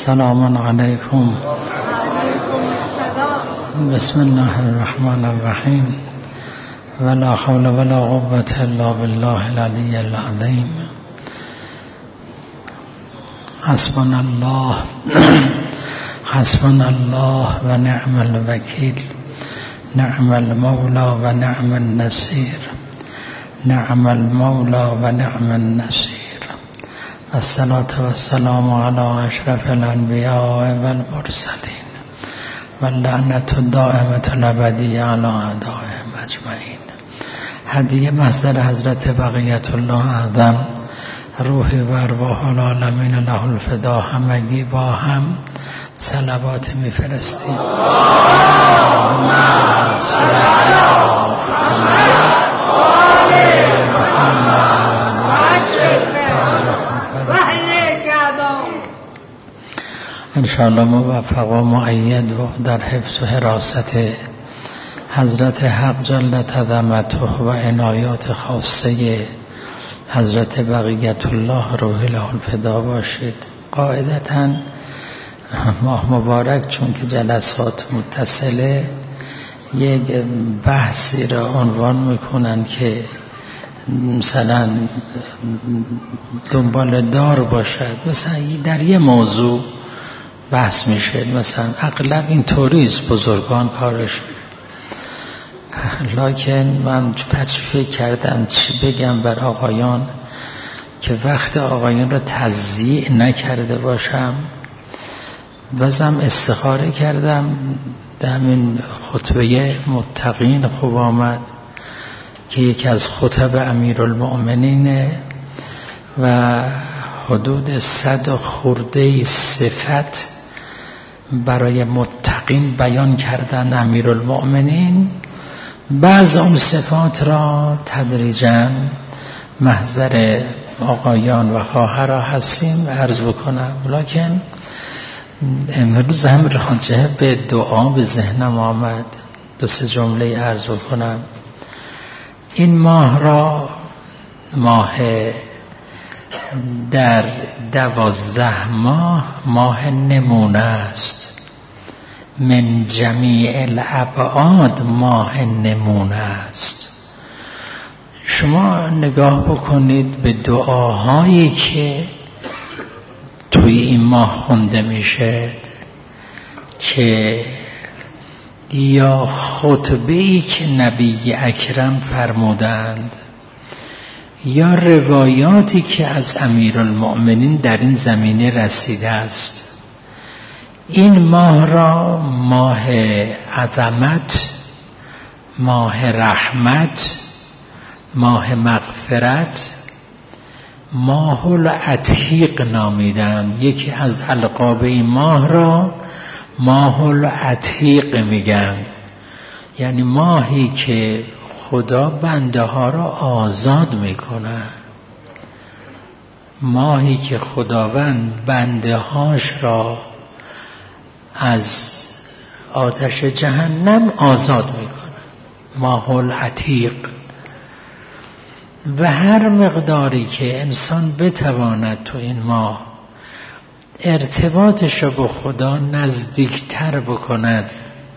سلام علیکم. بسم الله الرحمن الرحیم. ولا حول ولا قوة الا بالله العلی العظیم. حسبنا الله حسبنا الله و نعم الوکیل. نعم المولى و نعم النصير. نعم المولى و نعم النصير. الصلاة والسلام على اشرف الانبیاء والمرسلین و اللعنة الدائمة الابدیة على اعدائهم اجمعین. هدیه محضر حضرت بقیت الله اعظم روحی و ارواح العالمین له الفدا همگی با هم صلوات میفرستیم. انشاءالله موفق و مؤید و در حفظ و حراست حضرت حق جل عظمته و عنایات خاصه حضرت بقیت الله روح له الفدا باشید. قاعدتاً ماه مبارک چون که جلسات متصله یک بحثی را عنوان میکنن که مثلا دنبال دار باشد، مثلا در یه موضوع بحث میشه، مثلا اغلب این طوریست بزرگان کارش. لکن من فکر کردم چی بگم بر آقایان که وقت آقایان را تضییع نکرده باشم. بازم استخاره کردم، در همین خطبه متقین خوب آمد که یکی از خطب امیرالمؤمنینه و حدود 100 خورده صفت برای متقین بیان کردن امیرالمؤمنین. بعض اون صفات را تدریجاً محضر آقایان و خواهرها هستیم عرض بکنم. لکن امروز هم راجع به دعا به ذهنم آمد، 2-3 جمله عرض بکنم. این ماه را ماه در 12 ماه نمونه است. من جمیع الابعاد ماه نمونه است. شما نگاه بکنید به دعاهایی که توی این ماه خونده میشه که یا خطبه‌ای که نبی اکرم فرمودند یا روایاتی که از امیرالمؤمنین در این زمینه رسیده است. این ماه را ماه عظمت، ماه رحمت، ماه مغفرت، ماه العتیق نامیدن. یکی از القاب این ماه را ماه العتیق میگن، یعنی ماهی که خدا بنده ها را آزاد میکنه، ماهی که خداوند بنده هاش را از آتش جهنم آزاد میکنه، ماه العتیق. و هر مقداری که انسان بتواند تو این ماه ارتباطش رو با خدا نزدیکتر بکند،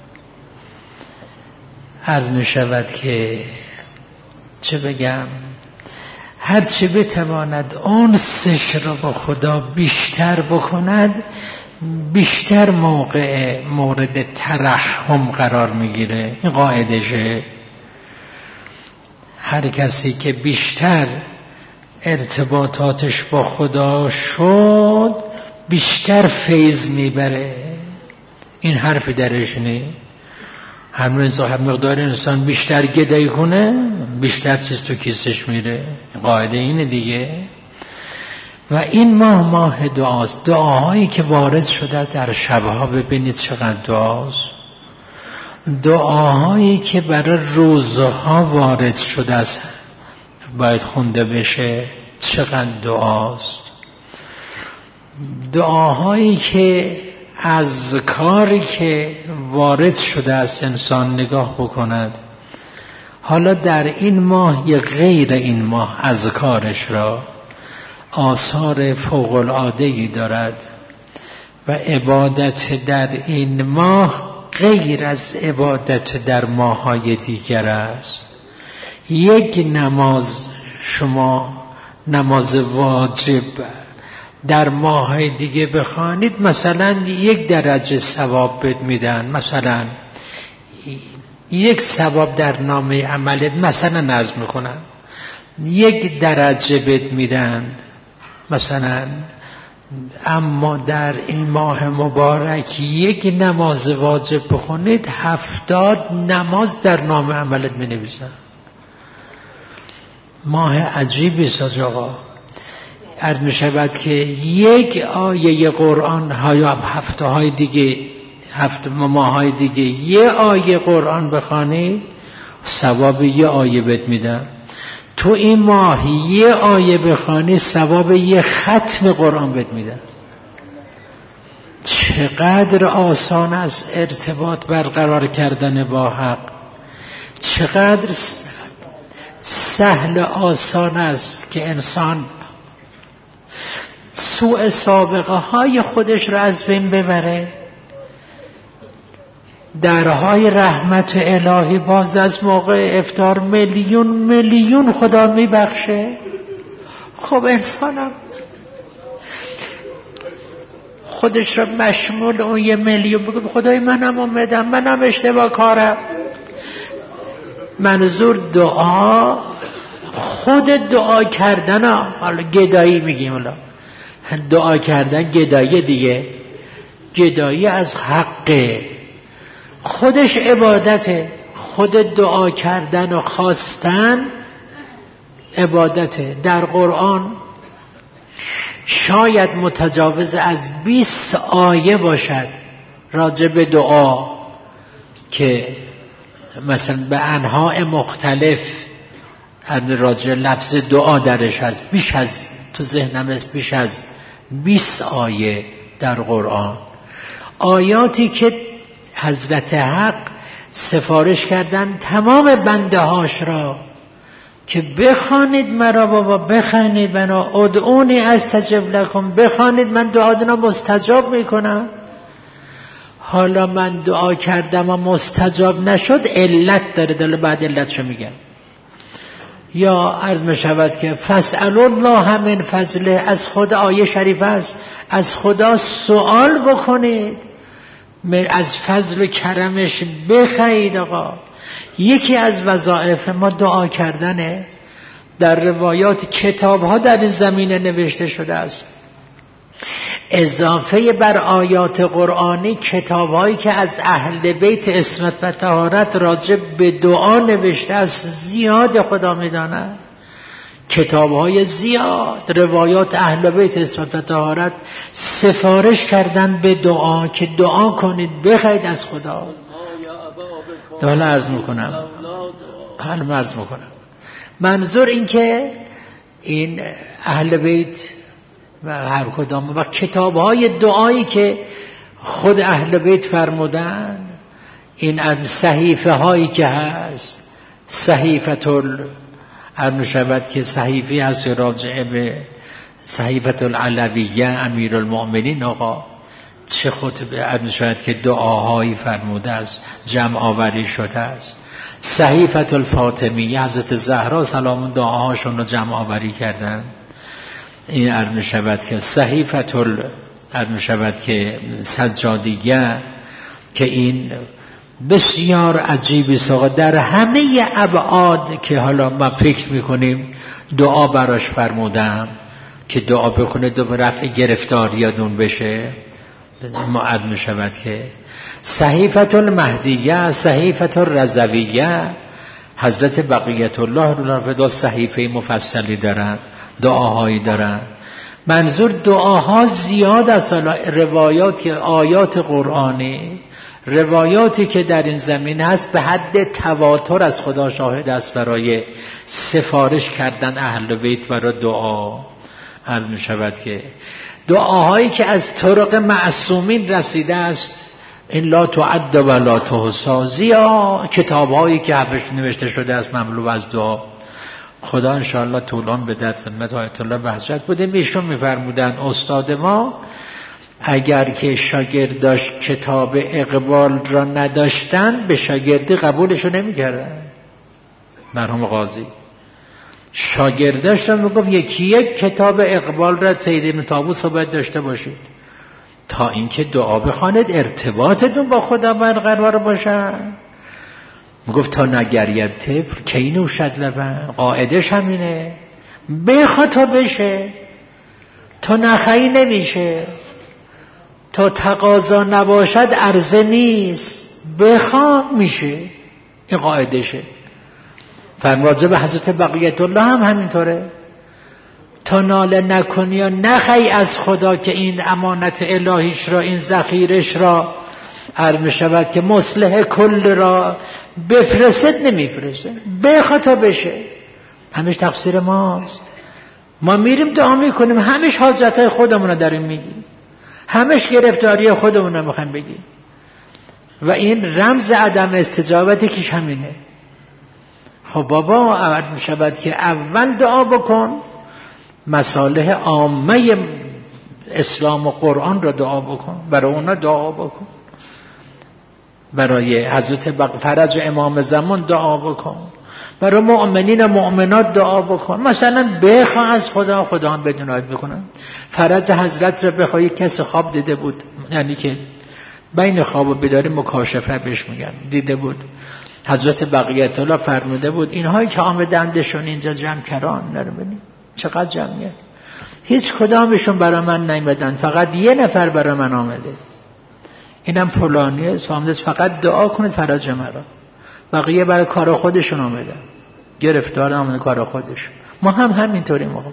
عرض می شود که چه بگم، هر چه بتواند انسش رو با خدا بیشتر بکند، بیشتر مورد ترحم قرار میگیره. این قاعدشه. هر کسی که بیشتر ارتباطاتش با خدا شد بیشتر فیض میبره. این حرفی درش نیست. هر مقدار انسان بیشتر گدایی کنه بیشتر چیز تو کیسش میره. قاعده اینه دیگه. و این ماه دعاست. دعاهایی که وارد شده در شبها، ببینید چقدر دعاست. دعاهایی که برای روزها وارد شده است باید خونده بشه، چقدر دعاست. دعاهایی که از کاری که وارد شده است انسان نگاه بکند. حالا در این ماه یا غیر این ماه از کارش را آثار فوق العاده‌ای دارد. و عبادت در این ماه غیر از عبادت در ماه‌های دیگر است. یک نماز شما نماز واجب در ماه‌های دیگه بخوانید مثلا 1 درجه ثواب بهت میدن، مثلا 1 ثواب در نامه عملت مثلا عرض میکنم 1 درجه بهت میدن مثلا. اما در این ماه مبارک 1 نماز واجب بخونید 70 نماز در نامه عملت مینویسن. ماه عجیبی است آقا. عرض می شود که 1 آیه قرآن یا هفته های دیگه، هفته ماهای دیگه 1 آیه قرآن بخوانی ثواب 1 آیه بهت میدن. تو این ماه 1 آیه بخوانی ثواب 1 ختم قرآن بهت میدن. چقدر آسان است ارتباط برقرار کردن با حق، چقدر سهل آسان است که انسان سوء سابقه های خودش را از بین ببره. درهای رحمت الهی باز از موقع افطار میلیون خدا میبخشه. خب انسانم خودش را مشمول اون 1 میلیون بگه خدای منم اومدم، منم اشتباه کارم. منظور دعا خود دعا کردن، حالا گدایی میگیم، حالا دعا کردن گدایی دیگه، گدایی از حقه، خودش عبادته. خود دعا کردن و خواستن عبادته. در قرآن شاید متجاوز از 20 آیه باشد راجع به دعا که مثلا به انواع مختلف راجع لفظ دعا درش هست. بیش از تو ذهنم است بیش از 20 آیه در قرآن، آیاتی که حضرت حق سفارش کردن تمام بنده هاش را که بخوانید مرا بابا، بخوانید مرا، ادعونی استجب لکم، بخوانید من دعاتون را مستجاب میکنم. حالا من دعا کردم و مستجاب نشد علت داره، دل بعد علتشو میگم. یا عرض میشود که فاسألوا الله من فضله، از خدا، آیه شریف است، از خدا سوال بکنید، از فضل و کرمش بخواید. آقا یکی از وظایف ما دعا کردنه. در روایات کتاب ها در این زمینه نوشته شده است. اضافه بر آیات قرآنی کتاب هایی که از اهل بیت عصمت و طهارت راجع به دعا نوشته است زیاد خدا میداند. کتاب های زیاد روایات اهل بیت عصمت و طهارت سفارش کردن به دعا که دعا کنید، بخواید از خدا. حالا عرض میکنم منظور این که این اهل بیت و هر کدام و کتاب های دعایی که خود اهل بیت فرمودن، این صحیفه هایی که هست، شود که صحیفه هست راجعه به صحیفه العلویه امیر المؤمنین. آقا چه خطبه شود که دعاهایی فرموده است، جمع آوری شده است. صحیفه الفاطمیه حضرت زهرا سلام دعاهاشون رو جمع آوری کردن. این عرض شود که صحیفه شود که سجادیه که این بسیار عجیبی است. در همه ابعاد که حالا ما فکر میکنیم دعا براش فرمودم که دعا بکنه دو رفع گرفتاریاتون بشه. ما عرض شود که صحیفه المهدیه، صحیفه الرضویه، حضرت بقیت الله رو صحیفه مفصلی دارن، دعاهایی دارن. منظور دعاها زیاد است. روایات که آیات قرآنی، روایاتی که در این زمین هست به حد تواتر از خدا شاهد است برای سفارش کردن اهل بیت برای دعا. عرض می شود که دعاهایی که از طرق معصومین رسیده است این لا تعد و لا تحصی. زیاد کتابهایی که حرفش نوشته شده است مملو از دعا. خدا انشاءالله طولان بدهد. خدمت آیت الله بهجت بودیم. ایشون میفرمودن استاد ما اگر که شاگرداش کتاب اقبال را نداشتند به شاگردی قبولشو نمی‌کردن. مرحوم قاضی شاگرداش را میگفت یکی یک کتاب اقبال را سید ابن طاووس باید داشته باشید تا اینکه دعا بخواند ارتباطتون با خدا برقرار باشه. میگفت تا نگرید طفل کی نوشد لبن، قاعدش همینه، بخوا تا بشه، تا نخی نمیشه، تا تقاضا نباشد عرضه نیست، بخوا میشه. این قاعدشه. فرماده به حضرت بقیت الله هم همینطوره، تا ناله نکنی و نخی از خدا که این امانت الهیش را، این ذخیرش را عرض می شود که مصلح کل را بفرستد، نمیفرسته، بخوا تا بشه. همش تقصیر ماست. ما میریم دعا میکنیم، همش حاجتهای خودمون رو داریم میگیم، همش گرفتاری خودمون رو میخوایم بگیم و این رمز عدم استجابتی که همینه. خب بابا عرض می شود که اول دعا بکن، مصالح عامه اسلام و قرآن را دعا بکن، برای اونا دعا بکن، برای حضرت فرج امام زمان دعا بکن، برای مؤمنین و مؤمنات دعا بکن. مثلا بخواه از خدا، خدا هم بدونایت بکنن. فرج حضرت را بخواه، کسی خواب دیده بود، یعنی که بین خواب و بیداری مکاشفه بهش میگن، دیده بود حضرت بقیت الله فرموده بود اینهایی که آمدندشون اینجا جمع کران نرمونی چقدر جمعیت، هیچ کدامشون برای من نیمدن، فقط یه نفر برای من آمده، اینم فلانیه سامدست، فقط دعا کنید فرج مرا. بقیه برای کار خودشون آمدن، گرفتار آمده کار خودشون. ما هم همینطوری موقع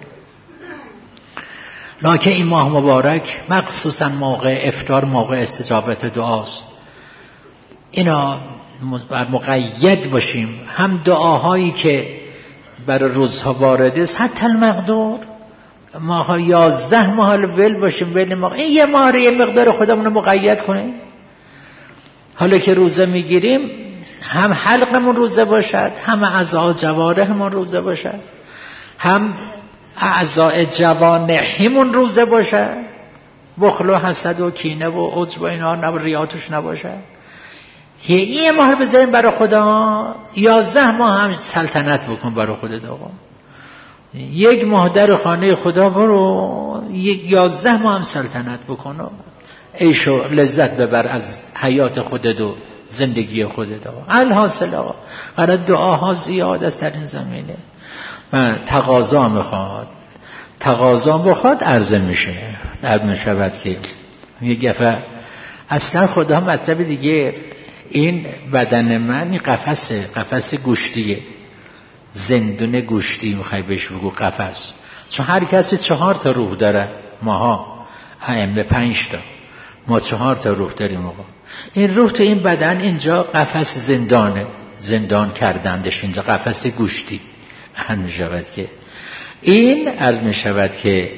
لکه این ماه مبارک مخصوصا موقع افطار موقع استجابت دعاست. اینا مقید باشیم، هم دعاهایی که برای روزها وارده است، حتی المقدور ماها 11 ماه ول باشیم، ول ماه این یه ماه یه مقدار خودمون رو مقید کنیم. حالا که روزه میگیریم هم حلقمون روزه باشد، هم اعضاء جوارحمون روزه باشد، هم اعضاء جوانحمون روزه باشد، بخل و حسد و کینه و عجب و اینا ریاتش نباشد. یه ماه بذاریم برای خدا، 11 ماه هم سلطنت بکن برای خودت آقا. یک ماه در خانه خدا برو، 11 ماه هم سلطنت بکن و عیش و لذت ببر از حیات خودت و زندگی خودت آقا. الحاصل آقا برای دعاها زیاد است در این زمینه. من تقاضا میخواد، تقاضا بخواد عرضه میشه. در میشود که یه گفه اصلا خدا هم مطلب دیگه، این بدن من این قفس گوشتیه، زندون گوشتی میخوای بهش بگو قفس، چون هر کسی 4 تا روح داره، ماها ائمه 5 تا، ما 4 تا روح داریم آقا. این روح تو این بدن اینجا قفس زندانه، زندان کردندش اینجا قفس گوشتی. هم میشود که این عرض میشود که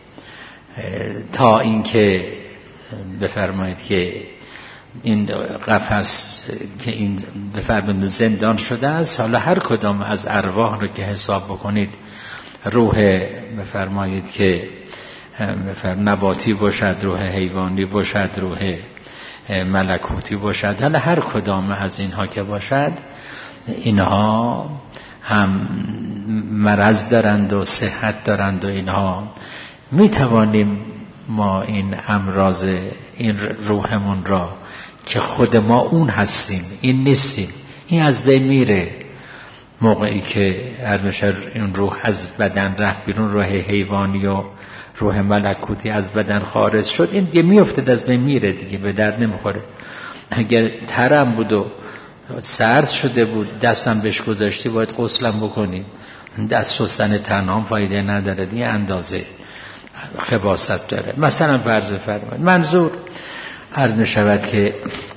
تا این که بفرمایید که این قفس که این بفرمایید زندان شده است، حالا هر کدام از ارواح رو که حساب بکنید، روح بفرمایید که نباتی باشد، روح حیوانی باشد، روح ملکوتی باشد، حالا هر کدام از اینها که باشد، اینها هم مرض دارند و صحت دارند و اینها می توانیم ما این امراض این روحمون را که خود ما اون هستیم این نیستیم، این از بین میره موقعی که هر این روح از بدن رفت بیرون، روح حیوانی و روح ملکوتی از بدن خارج شد، این دیگه میافتد از بین میره دیگه، به درد نمیخوره. اگر ترم بود و سرد شده بود دستم بهش گذاشتی باید غسلم بکنی، دست شستن تنها فایده نداره دیگه، اندازه خباثت داره. مثلا فرض فرمایید منظور عرض می شود که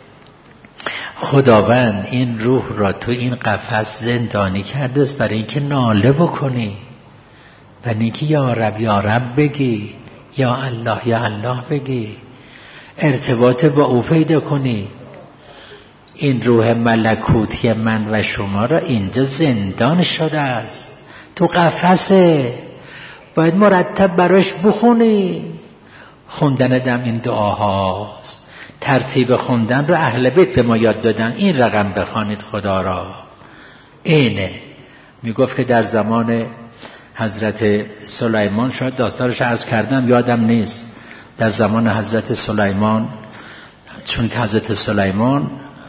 خداوند این روح را تو این قفس زندانی کرده است برای اینکه ناله بکنی، برای اینکه یا رب یا رب بگی، یا الله یا الله بگی، ارتباط با او پیدا کنی. این روح ملکوتی من و شما را اینجا زندان شده است، تو قفسه، باید مرتب براش بخونی، خوندن دم این دعاهاست. ترتیب خوندن رو اهل بیت به ما یاد دادن. این رقم بخوانید خدا را. اینه. میگفت که در زمان حضرت سلیمان، شاید داستانش عرض کردم یادم نیست، در زمان حضرت سلیمان، چون که حضرت سلیمان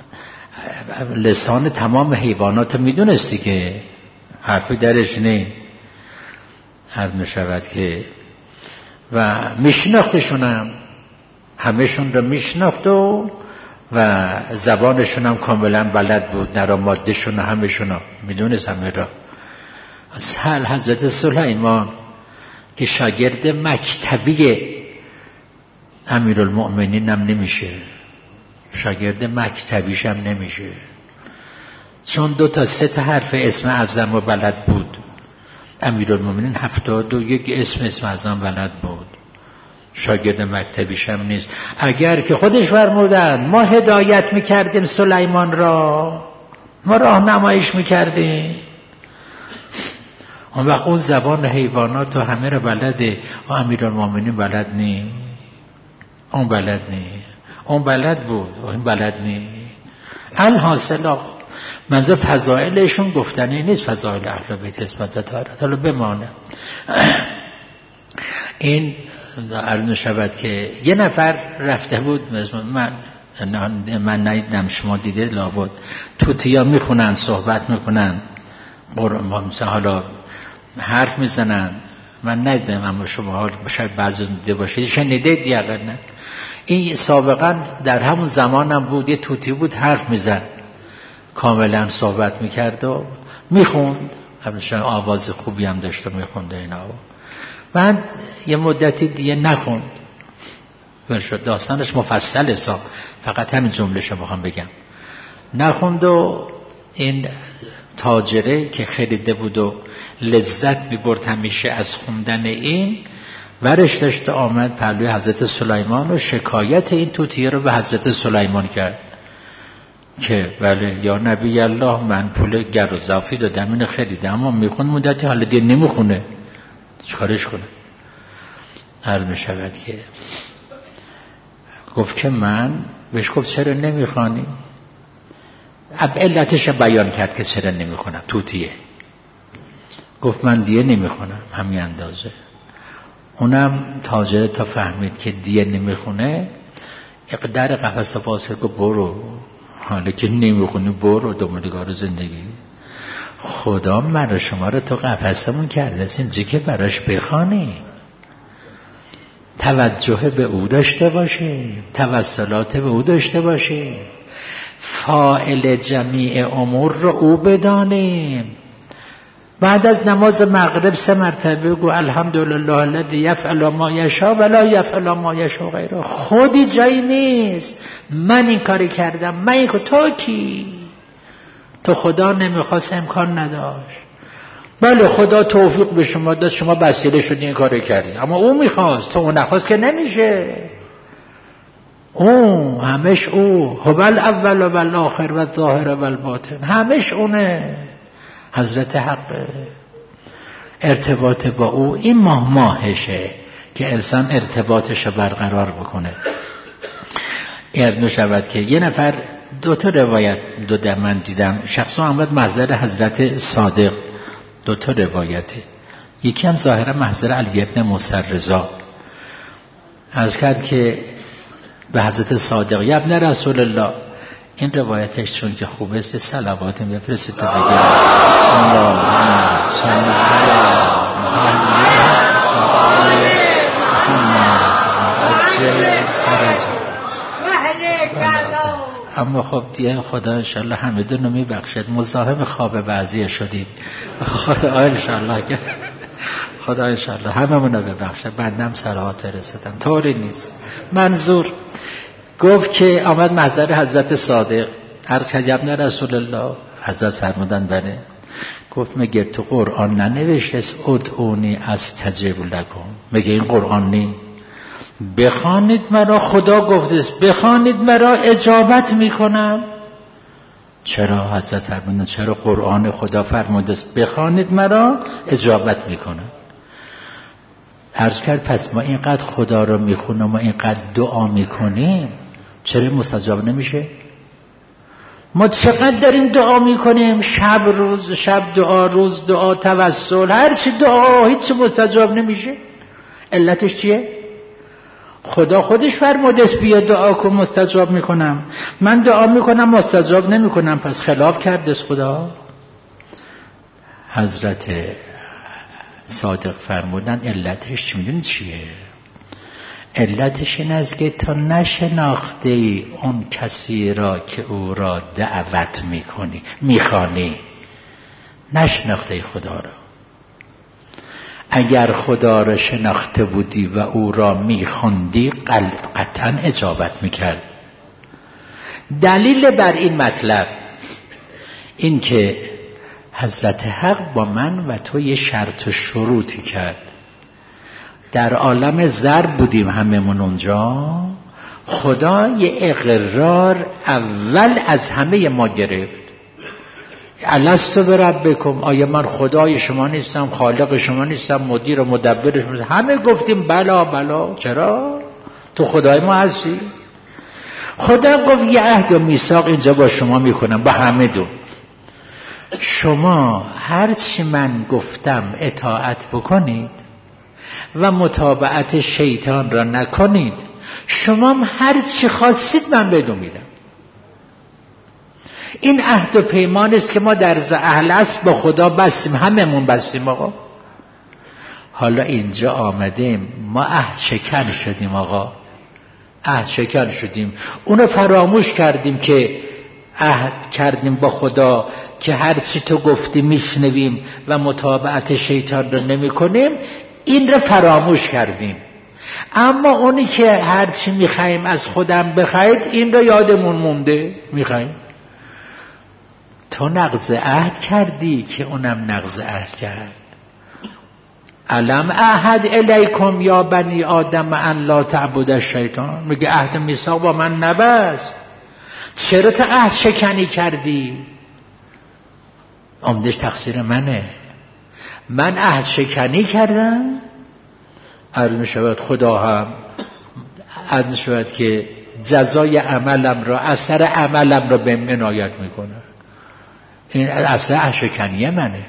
لسان تمام حیوانات میدونستی که حرفی درش نی، هر نشود که و میشناختشونم، همهشون رو میشناخت و زبانشون هم کاملا بلد بود، نرامادشون همهشون میدونست همه را. اصل حضرت سلیمان که شاگرد مکتبی امیرالمؤمنین هم نمیشه، شاگرد مکتبیش هم نمیشه، چون 2 تا 3 تا حرف اسم اعظم رو بلد بود. امیرالمؤمنین 71 اسم اعظم بلد بود، شاگرد مکتبیش هم نیست. اگر که خودش فرمودن ما هدایت میکردیم سلیمان را، ما راهنماییش میکردیم، اون وقت اون زبان حیوانات و همه را بلده، و امیرالمؤمنین بلد نی. اون بلد نی، اون بلد بود، اون بلد نی. الحاصل منظور فضائلشون گفتنی نیست، فضائل اهل بیت اسمت و طهارت. حالا بمانه این عرض شود که یه نفر رفته بود، من ندیدم، شما دیده لابد، توتیا میخونن، صحبت میکنن، مثلا حالا حرف میزنن، من ندیدم اما شما شاید بعضی دیده باشید، شنیده دیگر نه. این سابقا در همون زمانم بود، یه توتی بود حرف میزن، کاملا صحبت میکرد و میخوند، آواز خوبی هم داشت و میخونده اینا. بعد یه مدتی دیگه نخوند، داستانش مفصله، فقط همین جمله شو بخوام بگم. نخوند و این تاجره که خریده بود و لذت میبرد همیشه از خوندن این، ورش داشت آمد پهلوی حضرت سلیمان و شکایت این توتیه رو به حضرت سلیمان کرد که بله یا نبی الله، من پول گر و ضافی دادم اینو خریدم، اما میخوند مدتی، حالا دیگه نمیخونه، چکارش کنه؟ عرض میشود که گفت که من بهش گفت چرا نمیخوانی؟ علتش بیان کرد که چرا نمیخونم. توتیه گفت من دیگه نمیخونم، همین اندازه. اونم تاجره تا فهمید که دیگه نمیخونه، در قفس فاصله گفت برو، حالا که نمیخونی برو دنبالگار زندگی. خدا من شما رو تو قفسمون کرده اینجا که براش بخوانی، توجه به او داشته باشی، توسلات به او داشته باشی، فاعل جمیع امور رو او بدانیم. بعد از نماز مغرب 3 مرتبه گو الحمدلله الذی یفعل ما یشاء ولا یفعل ما یشاء غیره. خودی جایی نیست من این کاری کردم، من این تو کی؟ تو خدا نمیخواست، امکان نداشت. بله خدا توفیق به شما داد، شما وسیله شدی این کارو کردی، اما او میخواست، تو اون نخواست که نمیشه. او همش او هو الاول و الاخر و الظاهر و الباطن، همش اونه. حضرت حق ارتباط با او این ماهشه که انسان ارتباطش برقرار بکنه. یاد شود که یه نفر 2 تا روایت من دیدم، شخصا آمد محضر حضرت صادق، 2 تا روایته، یکی هم ظاهرا محضر علی ابن موسی رضا. عرض کرد که به حضرت صادق یا ابن رسول الله، این روایتش چون که خوبه است صلوات بفرستید تا بگید اللهم صل علی محمد. اما خب دیگه خدا انشالله همه دونو میبخشد، مزاحم خواب بعضی شدید، خدا انشالله که خدا انشالله همه منو ببخشد، بندم صلوات فرستادم، طوری نیست. منظور گفت که آمد محضر حضرت صادق، عرض کرد ابن رسول الله، حضرت فرمودن بله. گفت مگه تو قرآن ننوشته است ادعونی استجب لکم؟ مگه این قرآن نی؟ بخوانید مرا، خدا گفته است بخوانید مرا اجابت میکنم. چرا حضرت فرمودن چرا قرآن خدا فرموده است بخوانید مرا اجابت میکنم؟ عرض کرد پس ما اینقدر خدا رو میخونیم، ما اینقدر دعا میکنیم، چرا مستجاب نمیشه؟ ما چقدر داریم دعا میکنیم، شب روز، شب دعا، روز دعا، توسل، هر چی دعا، هیچ مستجاب نمیشه. علتش چیه؟ خدا خودش فرموده است بیا دعا کن مستجاب میکنم. من دعا میکنم مستجاب نمیکنم، پس خلاف کرده است خدا. حضرت صادق فرمودن علتش چی میدونی چیه؟ علتش این است که تا نشناخته ای اون کسی را که او را دعوت میخوانی، نشناخته ای خدا را. اگر خدا را شناخته بودی و او را میخوندی قطعا اجابت میکرد. دلیل بر این مطلب این که حضرت حق با من و تو یه شرط و شروطی کرد. در عالم زر بودیم هممون اونجا، خدا یه اقرار اول از همه ما گرفت. الست بربکم، آیا من خدای شما نیستم، خالق شما نیستم، مدیر و مدبر شما نیستم؟ همه گفتیم بلا بلا. چرا؟ تو خدای ما هستی. خدا گفت یه عهد و میثاق اینجا با شما میکنم، با همه دو. شما هرچی من گفتم اطاعت بکنید و متابعت شیطان را نکنید، شما هرچی خواستید من بدون میدم. این عهد و پیمان است که ما در اهل اصل با خدا بستیم، هممون بستیم آقا. حالا اینجا آمدیم ما عهد شکن شدیم آقا، عهد شکن شدیم. اونو فراموش کردیم که عهد کردیم با خدا که هرچی تو گفتی میشنویم و متابعت شیطان رو نمی کنیم. این رو فراموش کردیم. اما اونی که هرچی میخوایم از خودم بخواید، این رو یادمون مونده میخوایم. تو نقض عهد کردی که اونم نقض عهد کرد. علم عهد الیکم یا بنی آدم ان لا تعبد الشیطان. میگه عهد میثاق با من نبست، چرا تو عهد شکنی کردی؟ عمدش تقصیر منه. من عهد شکنی کردم، عرض می شود خدا هم عرض می شود که جزای عملم را، اثر عملم را به من عنایت میکنه. این اصلا عهد شکنی منه.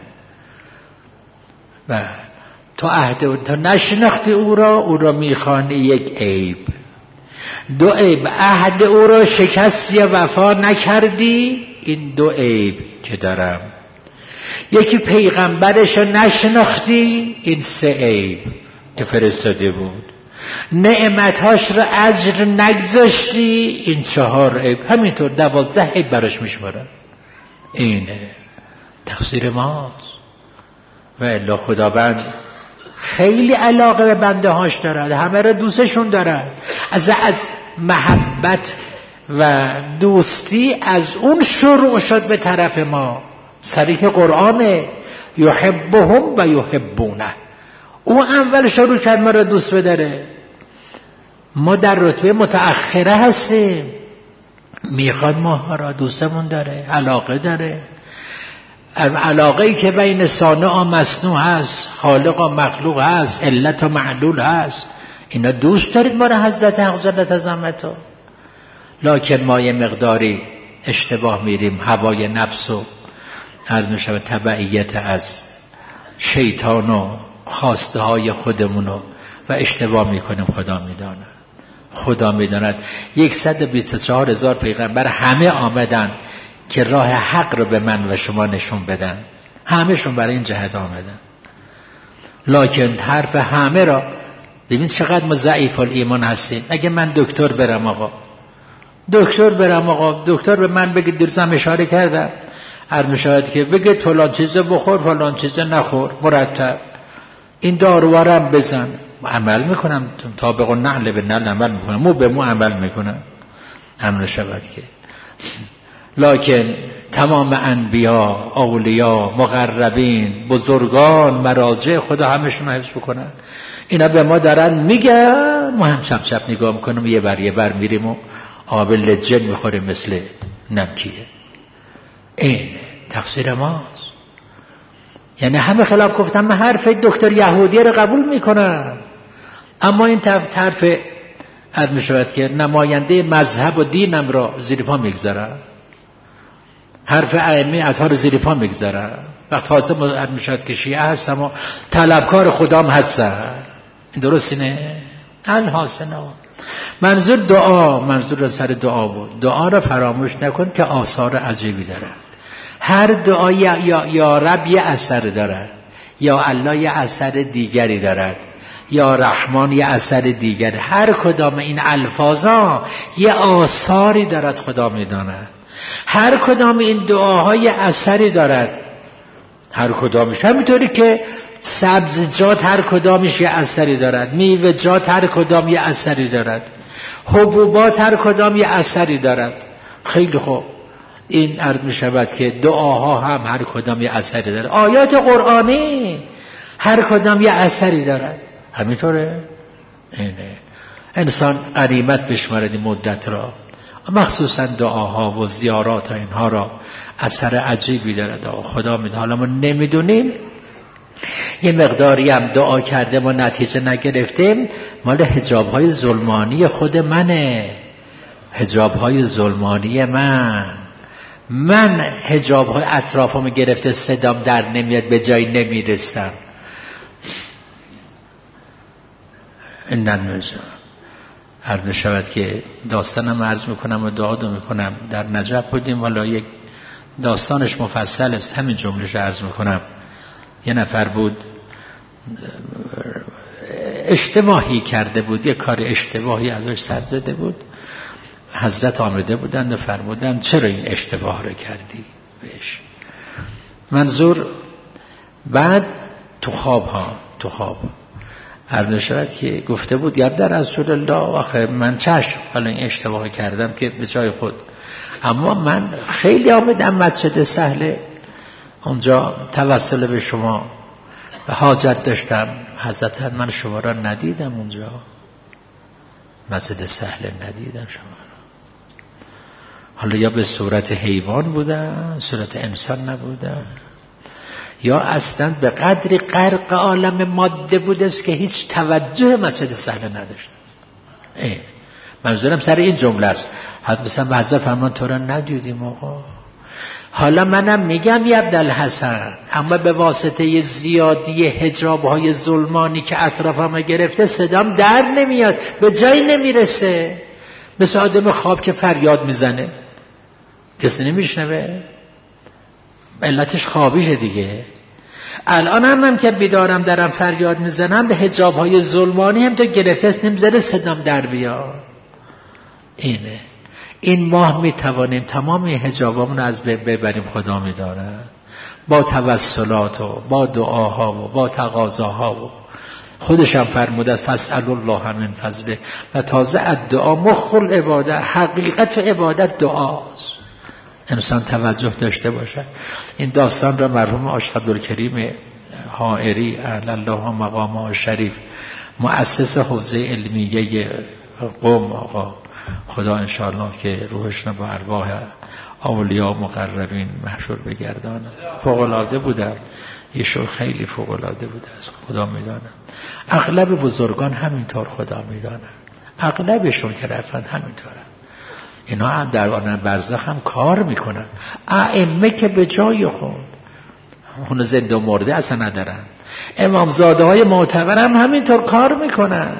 و تو نشناختی او را میخوانی یک عیب. دو عیب، عهد او را شکستی و وفا نکردی، این دو عیب که دارم. یکی پیغمبرش نشناختی، این سه عیب که فرستاده بود. نعمتهاش را اجر نگذاشتی، این چهار عیب. همینطور 12 عیب براش میشمارن. این تقصیر ماست. و الا خداوند خیلی علاقه به بنده هاش دارد، همه را دوستشون دارد. از محبت و دوستی از اون شروع شد به طرف ما. صریح قرآنه، یحبهم و یحبونه. او اول شروع کرد ما را دوست بداره. ما در رتبه متأخره هستیم، میخواد ما را دوستمون داره، علاقه داره. علاقه‌ای که بین صانع و مصنوع هست، خالق و مخلوق هست، علت و معلول هست. اینا دوست دارید ما را حضرت حق جل عظمت. لکن ما یه مقداری اشتباه میریم، هوای نفس و عرض میشه تبعیت از شیطان و خواسته های خودمونو و اشتباه میکنیم. خدا میداند 124,000 پیغمبر همه آمدن که راه حق رو به من و شما نشون بدن. همهشون برای این جهت آمدن. لکن حرف همه را ببین چقدر ما ضعیف الایمان هستیم. اگه من دکتر برم آقا، دکتر به من بگه، دیروزم اشاره کردم، عرض می‌شود که بگه فلان چیزه بخور، فلان چیزه نخور، مرتب این داروارم بزن، عمل میکنم. طابق النعل به نعل عمل میکنم، مو به مو عمل میکنم. امر شود که لکن تمام انبیا، اولیا، مقربین، بزرگان، مراجع خدا همشون حفظ بکنن. اینا به ما دارن میگن، ما هم چپ نگاه میکنیم، یه بر میریم و آبل جن میخوریم مثل نمکیه. این تفسیر ماست. یعنی همه خلاف گفتن. من حرف دکتر یهودی رو قبول میکنم، اما این طرف عرض می شود که نماینده مذهب و دینم را زیر پا میگذارن، حرف ائمه اطهار رو زیر پا میگذارن. وقت تازه عرض می شود که شیعه هستم و طلبکار خدام هستن. این درست اینه؟ الحاصل منظور دعا، منظور سر دعا بود. دعا را فراموش نکن که آثار عجیبی دارد. هر دعا یا رب یه اثر دارد، یا الله یه اثر دیگری دارد، یا رحمان یه اثر دیگری. هر کدام این الفاظا یه آثاری دارد، خدا میداند. هر کدام این دعاهای اثری دارد، هر کدامش. همینطوری که سبزیجات هر کدامش یه اثری دارد، میوه‌جات هر کدام یه اثری دارد، حبوبات هر کدام یه اثری دارد. خیلی خوب، این عرض می شود که دعاها هم هر کدام یه اثری دارد، آیات قرآنی هر کدام یه اثری دارد. همینطوره. اینه انسان غنیمت بشمارد این مدت را، مخصوصا دعاها و زیارات ها، اینها را اثر عجیبی دارد. خدا میدونه. حالا ما نمیدونیم، یه مقداری هم دعا کرده ما نتیجه نگرفتیم، مال حجاب های ظلمانی خود منه. حجاب های ظلمانی من حجاب های اطرافم گرفته، صدام در نمیاد، به جایی نمیرسم. این نمیزم عرض شود که داستانم عرض میکنم و دعا دو میکنم. در نجف بودیم، والا یک داستانش مفصل است، همین جملهش عرض میکنم. یه نفر بود اشتباهی کرده بود، یه کار اشتباهی ازش سر زده بود. حضرت آمده بودند و فرمودند چرا این اشتباه رو کردی بهش. منظور بعد تو خواب عرض شد که گفته بود یا در رسول الله، آخه من چشم حالا این اشتباه کردم که به جای خود، اما من خیلی آمدم مسجد سهل اونجا توسل به شما و حاجت داشتم. حضرت من شما را ندیدم اونجا، مسجد سهل ندیدم شما را. حالا یا به صورت حیوان بودن، صورت انسان نبودن، یا اصلا به قدری غرق عالم ماده بوده است که هیچ توجه مسجد سهل نداشت. منظورم سر این جمله است. مثلا بعضا فرمان تو را ندیدیم آقا. حالا منم میگم یا عبدالحسن، اما به واسطه زیادی حجاب‌های ظلمانی که اطرافم گرفته صدام در نمیاد، به جایی نمیرسه. مثل آدم خواب که فریاد میزنه کسی نمیشنوه، علتش خوابیشه دیگه. الان هم که بیدارم دارم فریاد میزنم، به حجاب‌های ظلمانی هم تو گرفته است، نمیذاره صدام در بیاد. اینه این ماه میتوانیم تمام حجابامون از بین ببریم. خدا میداره با توسلات و با دعاها و با تقاضاها و خودش هم فرموده فاسأل الله من فضله. و تازه الدعا مخ العباده، حقیقت و عبادت دعاست. انسان توجه داشته باشه. این داستان را مرحوم آشق عبدالکریم حائری اعلی الله مقامه شریف، مؤسس حوزه علمیه قم، آقا خدا انشاءالله که روحش را با ارواح اولیاء مقربین محشور بگردانه. فوق‌العاده بودن، ایشون خیلی فوق‌العاده بوده است، خدا میدانه. اغلب بزرگان همینطور خدا میدانه، اغلبشون که رفتن همینطوره. اینا هم در عالم برزخ هم کار میکنن. ائمه که به جای خود، اون زنده و مرده اصلا ندارن. امامزاده های معتبر هم همینطور کار میکنن.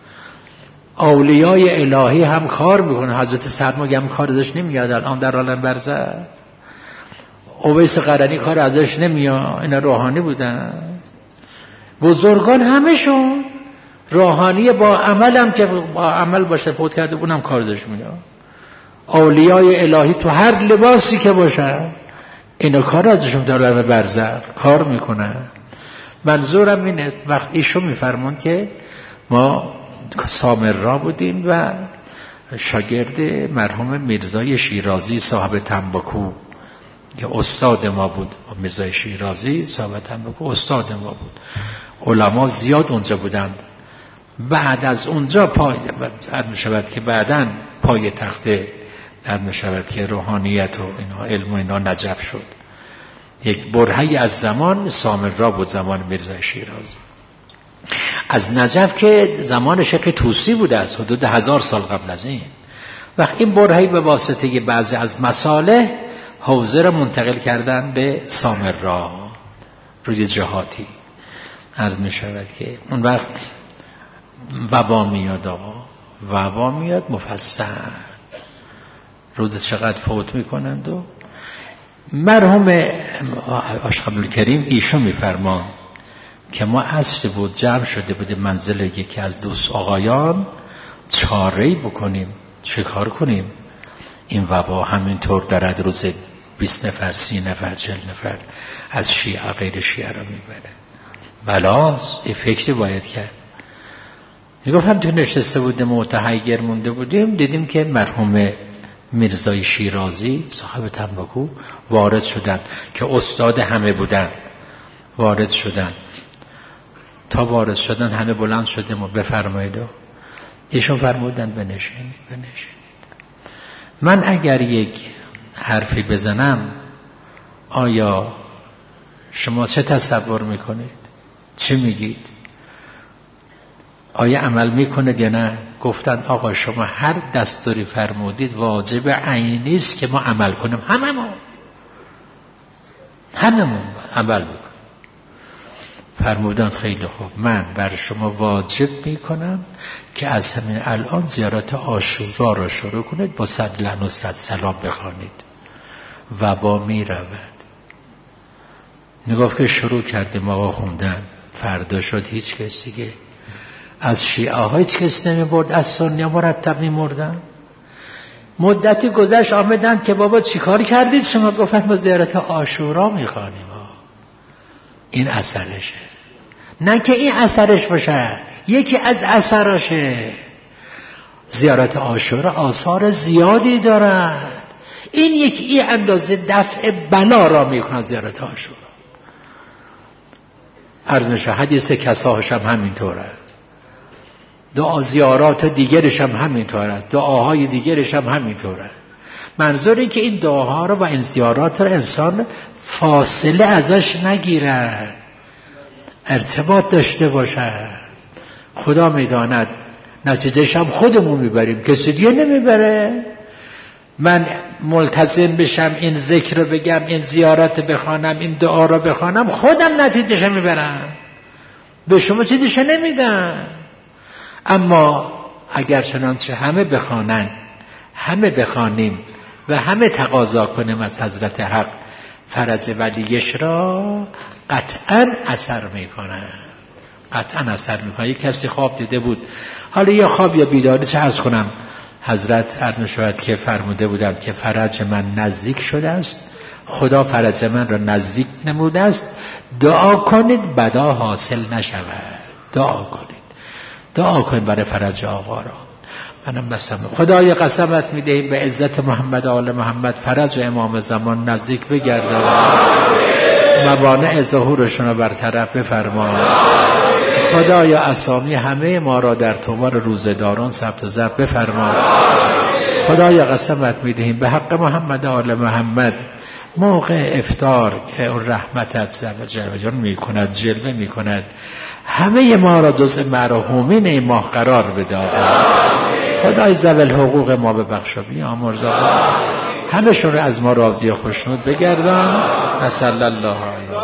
اولیای الهی هم کار میکنن. حضرت سرمایه هم کار ازش نمیاد الان در عالم برزخ. اویس قرنی کار ازش نمیاد، اینا روحانی بودن. بزرگان همشون روحانی، با عمل هم که با عمل باشه فوت کرده اونم کار ازش میاد. اولیای الهی تو هر لباسی که باشن اینا کار ازشون در عالم برزخ کار میکنن. منظورم اینه وقت ایشون میفرمون که ما سامرا بودیم و شاگرد مرحوم میرزای شیرازی صاحب تنباکو که استاد ما بود، میرزای شیرازی صاحب تنباکو استاد ما بود. علما زیاد اونجا بودند. بعد از اونجا میشود که بعداً پای تخت میشود که روحانیت و اینها علم و اینا نجف شد. یک برهه‌ای از زمان سامرا بود، زمان میرزای شیرازی. از نجف که زمان شیخ طوسی بوده است، حدود 1000 سال قبل از این. وقت این برهی به واسطه بعضی از مصالح حوزه را منتقل کردن به سامرا روی جهاتی. عرض می شود که اون وقت وبا میاد آقا، وبا میاد مفصل، روز چقدر فوت میکنند. و مرحوم اشقبل کریم ایشون میفرمان که ما عصر بود جمع شده بود منزل یکی از دوست آقایان، چاره‌ای بکنیم، چه کار کنیم؟ این وبا همینطور دارد روز 20 نفر 30 نفر 40 نفر از شیعه غیر شیعه را میبره، بلاست، این فکری باید کرد. میگفتم تو نشسته بودیم متحیر مونده بودیم، دیدیم که مرحوم میرزای شیرازی صاحب تنباکو وارد شدن که استاد همه بودن، وارد شدن. تا وارد شدن همه بلند شدیم و بفرمایید، و ایشون فرمودن بنشینید. من اگر یک حرفی بزنم آیا شما چه تصور میکنید؟ چی میگید؟ آیا عمل میکنید یا نه؟ گفتن آقا شما هر دستوری فرمودید واجب عینی است که ما عمل کنیم، هممون عمل میکنیم. فرمودند خیلی خوب، من بر شما واجب میکنم که از همین الان زیارت عاشورا را شروع کنید، با 100 لعن و 100 سلام بخوانید، وبا میرود. نگفت که شروع کردیم آقا خوندن، فردا شد هیچ کس دیگه از شیعه ها هیچ کس نمی برد، از سنی ها مرتب می مردن. مدتی گذشت آمدن که بابا چی کار کردید شما؟ گفتن ما زیارت عاشورا می خوانیم. این اثرشه، نه که این اثرش باشه، یکی از اثراشه. زیارت عاشورا آثار زیادی دارد، این یکی اندازه دفع بلا را می کند زیارت عاشورا. عرض میشه حدیث کساهش هم همینطوره، دعا زیارات دیگرش هم همینطوره، دعاهای دیگرش هم همینطوره. منظور این که این دعاها رو و این زیارات رو انسان فاصله ازش نگیرد، ارتباط داشته باشد. خدا میداند نتیجهش هم خودمون میبریم، کسی دیگه نمیبره. من ملتزم بشم، این ذکر رو بگم، این زیارت بخوانم، این دعا رو بخوانم، خودم نتیجهش میبرم، به شما چیزش نمیدم. اما اگر چنانچه همه بخوانن، همه بخوانیم و همه تقاضا کنیم از حضرت حق فرج ولیش را، قطعا اثر میکنه، قطعا اثر میکنه. یک کسی خواب دیده بود، حالا یا خواب یا بیداری، چه عرض کنم، حضرت عرض شود که فرموده بودند که فرج من نزدیک شده است، خدا فرج من را نزدیک نموده است، دعا کنید بدا حاصل نشود. دعا کنید برای فرج آقا را. منم بسم خدای قسمت میدهیم به عزت محمد آل محمد فرج امام زمان نزدیک بگردد، موانع ظهورشون رو برطرف بفرما. خدایا اسامی همه ما را در تومار روزداران ثبت و ضبط بفرما. خدایا قسمت میدهیم به حق محمد آل محمد موقع افطار که اون رحمتت جلوه میکند، جلوه میکند، همه ما را جزء مرحومین این ماه قرار بده. خدای ذوی الحقوق ما ببخش و بیامرز، همه شون از ما راضی و خوشنود بگردان. صلی الله علیه